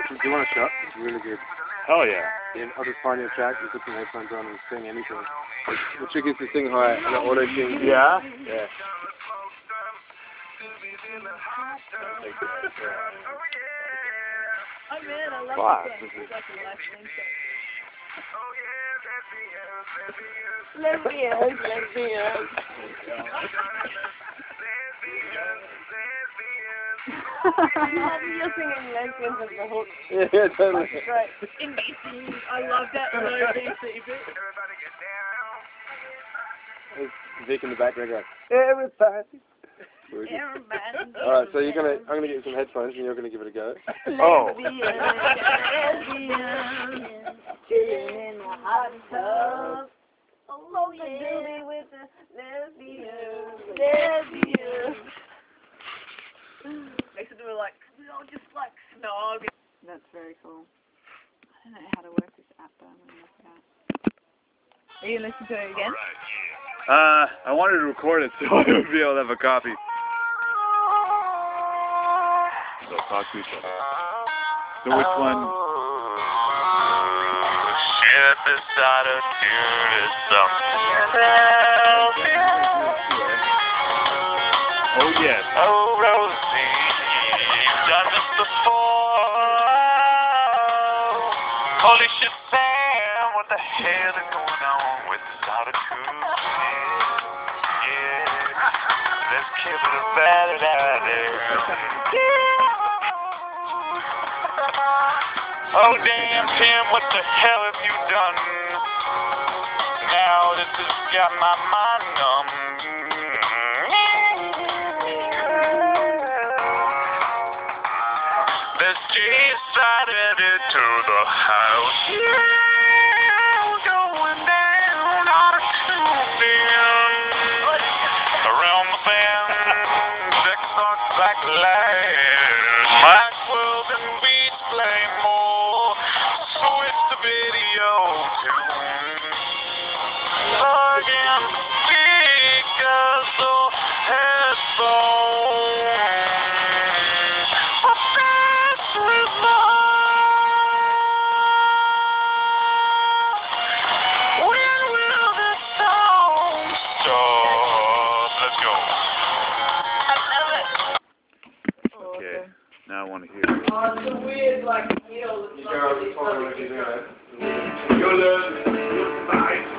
Do you want a shot? It's really good. Oh yeah. Yeah, I'll just find your track, you put some headphones on and sing anything. The trick is to sing high and the auto tune. Yeah? Yeah. Oh man, I love Wow. this one. It's like a life link. Lesbians. You're singing lesbians as the hook. Yeah, totally. That's great. In BC, I love that low BC bit. There's Vic in the background going, everybody. Everybody. Alright, so I'm gonna get you some headphones and you're gonna give it a go. Oh. Chilling in the hot tub. Oh yeah, with the lesbians. Makes it like, we all just like snog. That's very cool. I don't know how to work this app, but I'm gonna work it out. Are you listening to it again? I wanted to record it so I would be able to have a copy. So talk to each other. So which one? Shit, this attitude is something. Oh yes. Oh, Rosie, you've done this before. Holy shit, Sam, what the hell is going on with this attitude? Yeah, let's keep it about it out there. Oh damn, Tim, what the hell have you done? Now this has got my mind numb. Let's decided it to the house. Yeah, we're going down on a Tuesday. Around the bend, sex talks back light. Maxwell and beats play more. Switch the video tune. Plug in the speakers or headphones. But this is love. When will this song stop? Let's go. Okay. Now I want to hear it. Oh, it's so weird, like, you know, You go over the corner when you do that. You'll learn. Bye.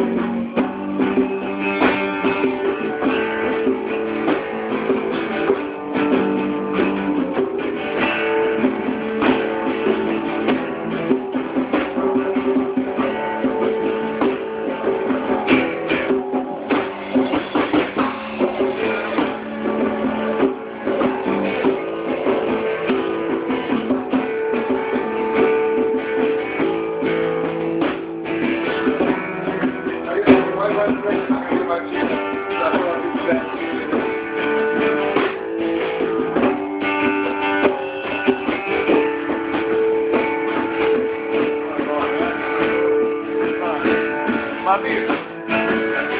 My beer.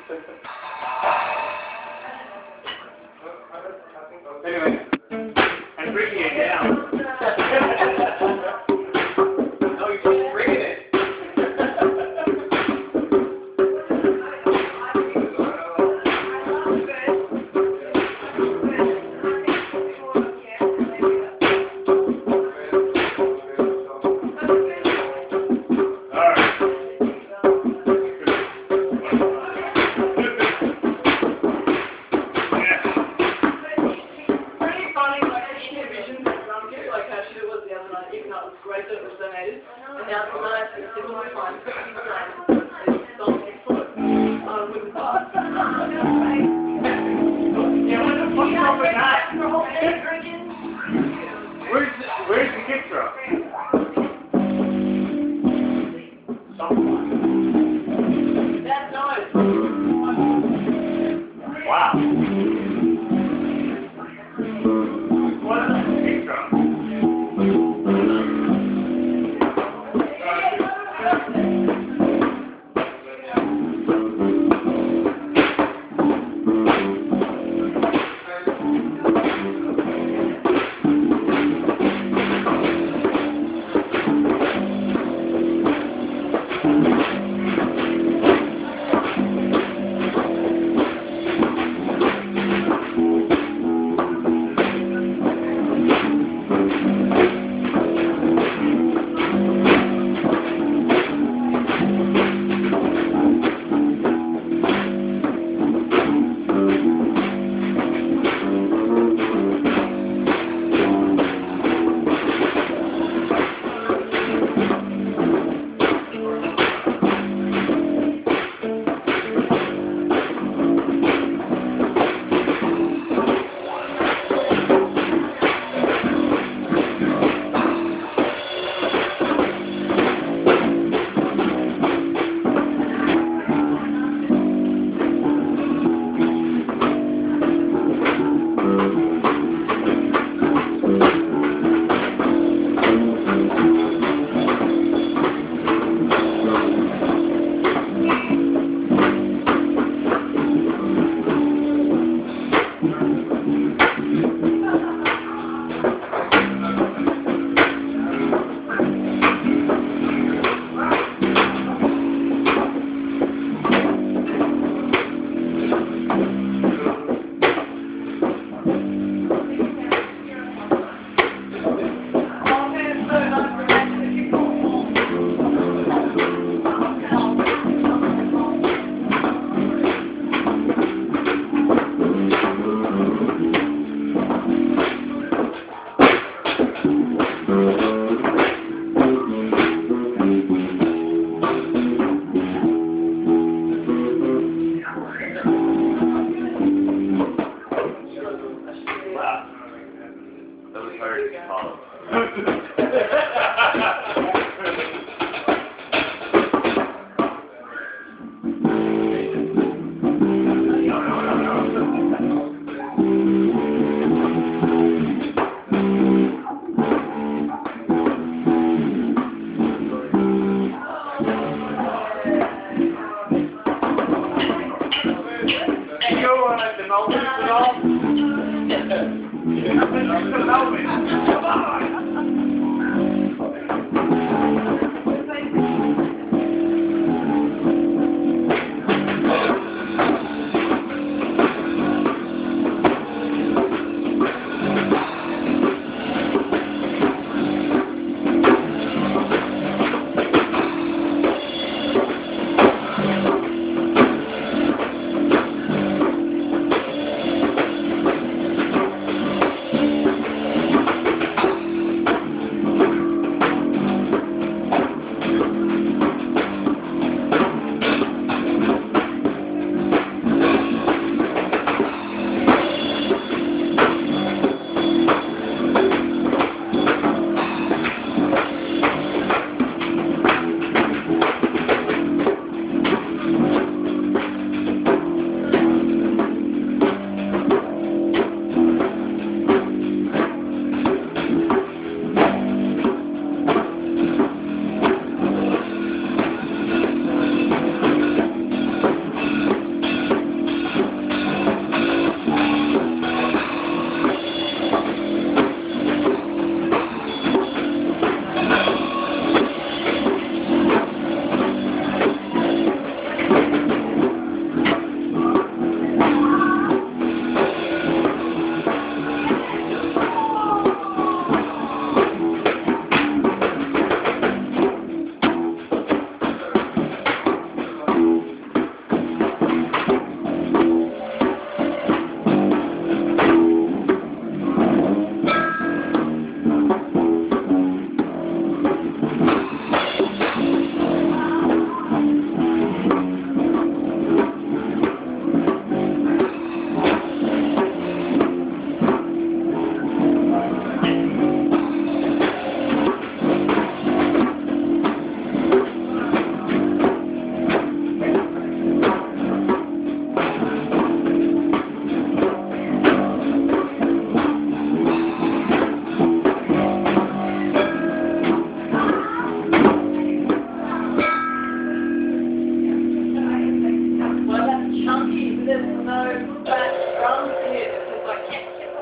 Anyway, I'm bringing it down. No, you're just bringing it. Where's the kick drum? That's nice. Wow. What is the kick drum? There's no background to it. It's just like,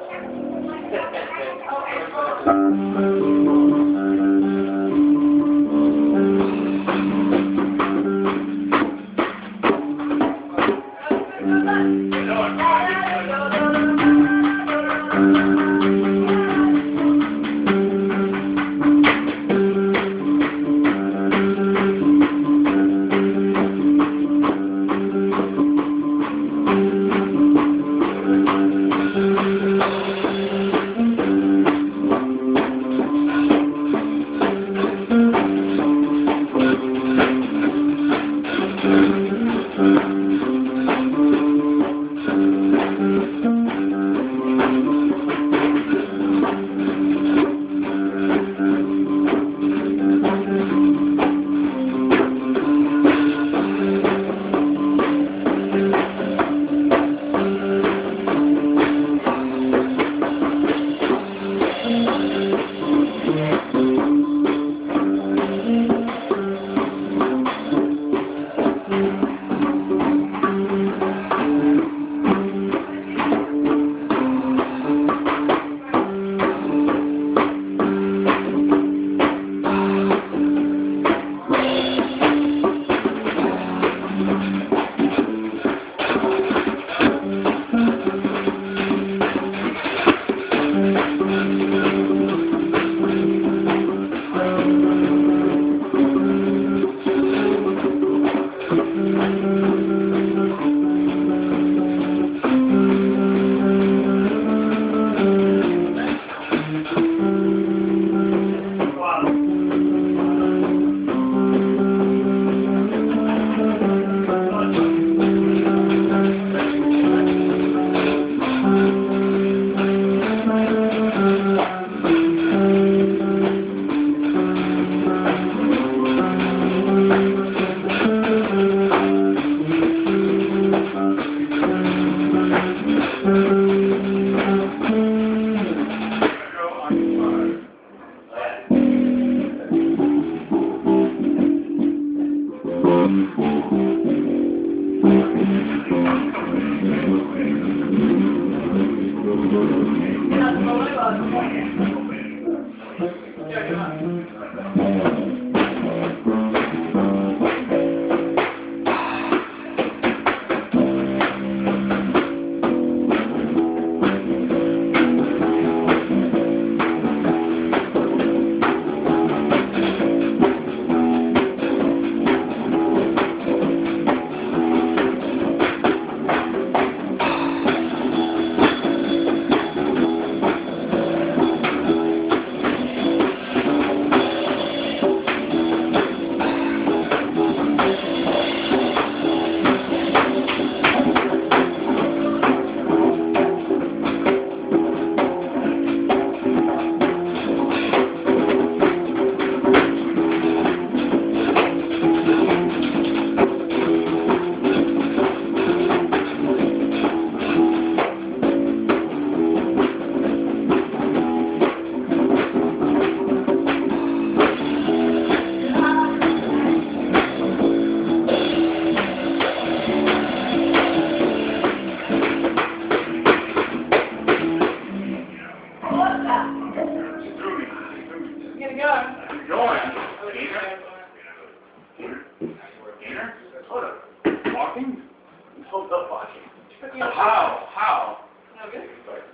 How? No good.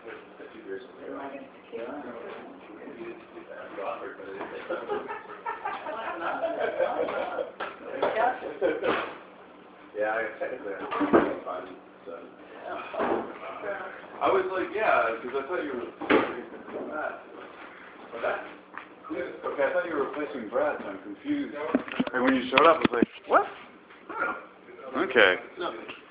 Yeah, technically I'm fine. So. I was like, yeah, because I thought you were replacing Brad. Okay, I thought you were replacing Brad, so I'm confused. And when you showed up, I was like, what? Okay. No.